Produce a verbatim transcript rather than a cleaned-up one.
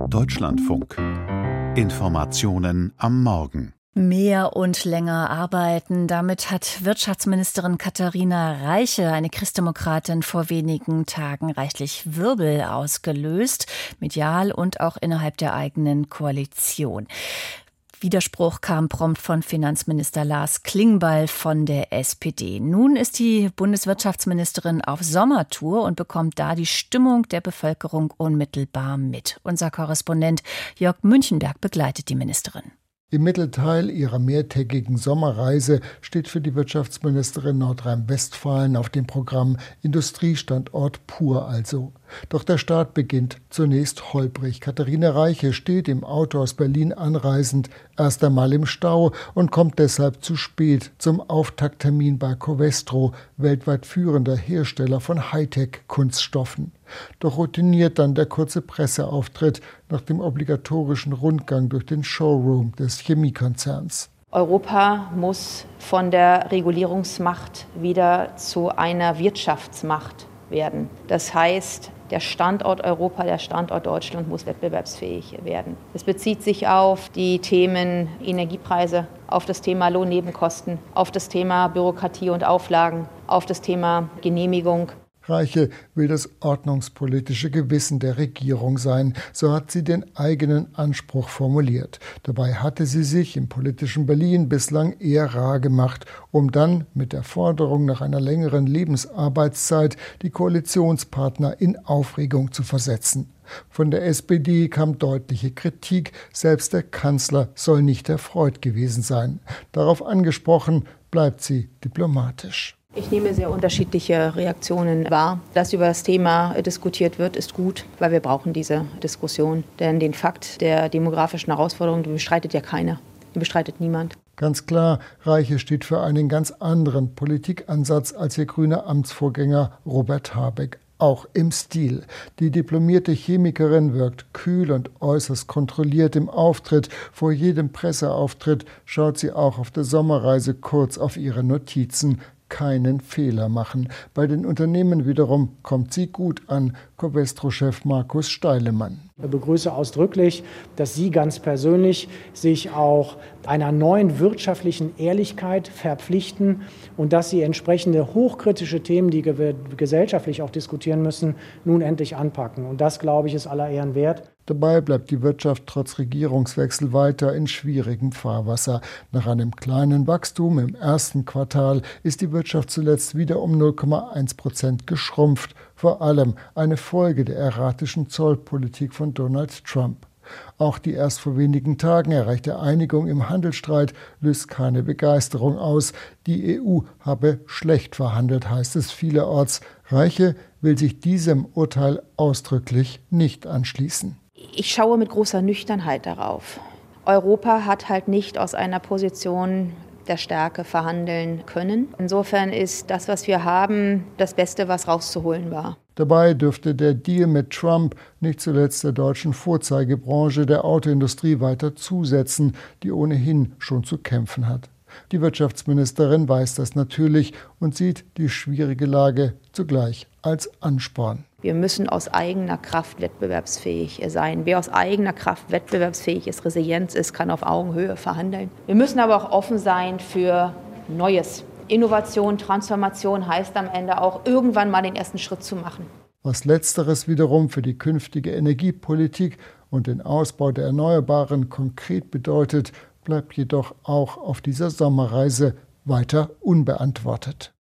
Deutschlandfunk. Informationen am Morgen. Mehr und länger arbeiten. Damit hat Wirtschaftsministerin Katharina Reiche, eine Christdemokratin, vor wenigen Tagen reichlich Wirbel ausgelöst, medial und auch innerhalb der eigenen Koalition. Widerspruch kam prompt von Finanzminister Lars Klingbeil von der S P D. Nun ist die Bundeswirtschaftsministerin auf Sommertour und bekommt da die Stimmung der Bevölkerung unmittelbar mit. Unser Korrespondent Jörg Münchenberg begleitet die Ministerin. Im Mittelteil ihrer mehrtägigen Sommerreise steht für die Wirtschaftsministerin Nordrhein-Westfalen auf dem Programm Industriestandort pur also. Doch der Start beginnt zunächst holprig. Katharina Reiche steht im Auto aus Berlin anreisend erst einmal im Stau und kommt deshalb zu spät zum Auftakttermin bei Covestro, weltweit führender Hersteller von Hightech-Kunststoffen. Doch routiniert dann der kurze Presseauftritt nach dem obligatorischen Rundgang durch den Showroom des Chemiekonzerns. Europa muss von der Regulierungsmacht wieder zu einer Wirtschaftsmacht werden. Das heißt, der Standort Europa, der Standort Deutschland muss wettbewerbsfähig werden. Es bezieht sich auf die Themen Energiepreise, auf das Thema Lohnnebenkosten, auf das Thema Bürokratie und Auflagen, auf das Thema Genehmigung. Reiche will das ordnungspolitische Gewissen der Regierung sein, so hat sie den eigenen Anspruch formuliert. Dabei hatte sie sich im politischen Berlin bislang eher rar gemacht, um dann mit der Forderung nach einer längeren Lebensarbeitszeit die Koalitionspartner in Aufregung zu versetzen. Von der S P D kam deutliche Kritik, selbst der Kanzler soll nicht erfreut gewesen sein. Darauf angesprochen, bleibt sie diplomatisch. Ich nehme sehr unterschiedliche Reaktionen wahr. Dass über das Thema diskutiert wird, ist gut, weil wir brauchen diese Diskussion. Denn den Fakt der demografischen Herausforderungen bestreitet ja keiner, den bestreitet niemand. Ganz klar, Reiche steht für einen ganz anderen Politikansatz als ihr grüner Amtsvorgänger Robert Habeck. Auch im Stil. Die diplomierte Chemikerin wirkt kühl und äußerst kontrolliert im Auftritt. Vor jedem Presseauftritt schaut sie auch auf der Sommerreise kurz auf ihre Notizen. Keinen Fehler machen. Bei den Unternehmen wiederum kommt sie gut an. Covestro-Chef Markus Steilemann. Ich begrüße ausdrücklich, dass Sie ganz persönlich sich auch einer neuen wirtschaftlichen Ehrlichkeit verpflichten und dass Sie entsprechende hochkritische Themen, die wir gesellschaftlich auch diskutieren müssen, nun endlich anpacken. Und das, glaube ich, ist aller Ehren wert. Dabei bleibt die Wirtschaft trotz Regierungswechsel weiter in schwierigem Fahrwasser. Nach einem kleinen Wachstum im ersten Quartal ist die Wirtschaft zuletzt wieder um null Komma eins Prozent geschrumpft. Vor allem eine Folge der erratischen Zollpolitik von Donald Trump. Auch die erst vor wenigen Tagen erreichte Einigung im Handelsstreit löst keine Begeisterung aus. Die E U habe schlecht verhandelt, heißt es vielerorts. Reiche will sich diesem Urteil ausdrücklich nicht anschließen. Ich schaue mit großer Nüchternheit darauf. Europa hat halt nicht aus einer Position der Stärke verhandeln können. Insofern ist das, was wir haben, das Beste, was rauszuholen war. Dabei dürfte der Deal mit Trump nicht zuletzt der deutschen Vorzeigebranche der Autoindustrie weiter zusetzen, die ohnehin schon zu kämpfen hat. Die Wirtschaftsministerin weiß das natürlich und sieht die schwierige Lage zugleich als Ansporn. Wir müssen aus eigener Kraft wettbewerbsfähig sein. Wer aus eigener Kraft wettbewerbsfähig ist, resilient ist, kann auf Augenhöhe verhandeln. Wir müssen aber auch offen sein für Neues. Innovation, Transformation heißt am Ende auch, irgendwann mal den ersten Schritt zu machen. Was Letzteres wiederum für die künftige Energiepolitik und den Ausbau der Erneuerbaren konkret bedeutet, bleibt jedoch auch auf dieser Sommerreise weiter unbeantwortet.